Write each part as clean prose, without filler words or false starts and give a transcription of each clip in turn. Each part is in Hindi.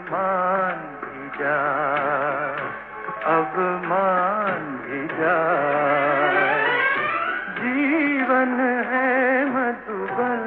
मान भी जा, अब मान भी जा। जीवन है मधुबन,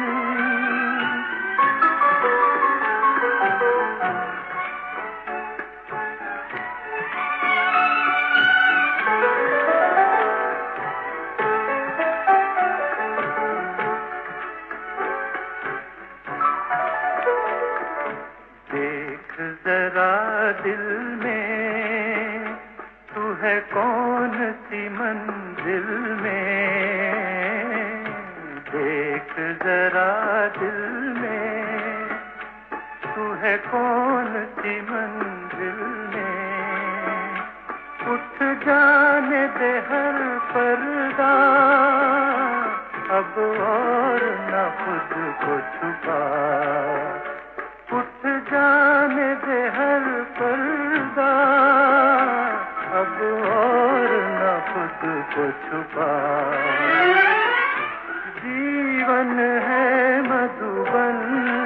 देख जरा दिल में तू है कौन सी मंजिल में। देख जरा दिल में तू है कौन सी मंजिल में। उठ जाने दे हर पर्दा, अब और न खुद को छुपा। उठ जाने दे हर पर्दा, अब और न खुद को छुपा। जीवन है मधुबन,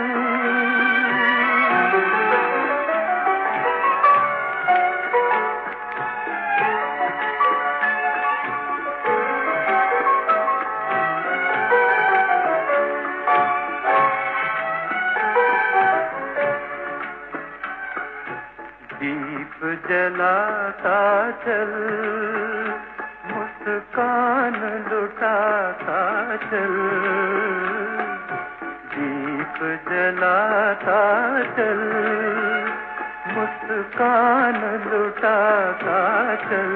दीप जलाता चल, मुस्कान लुटाता चल। दीप जलाता चल, मुस्कान लुटाता चल।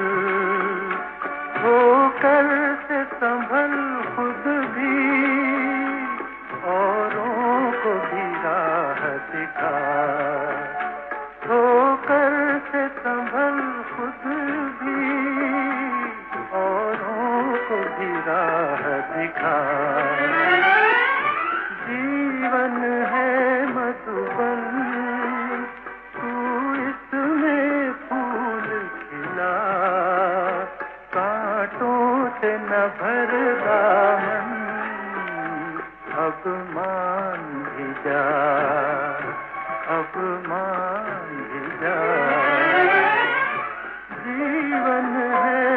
होकर से संभल खुद भी, औरों को भी राह दिखा। होकर से संभल खुद भी, औरों को भी राह दिखा। जीवन है मधुबन, तू इसमें फूल खिला। कांटों से न भर दामन, अब मान भी जा, अब मान भी जा। जीवन है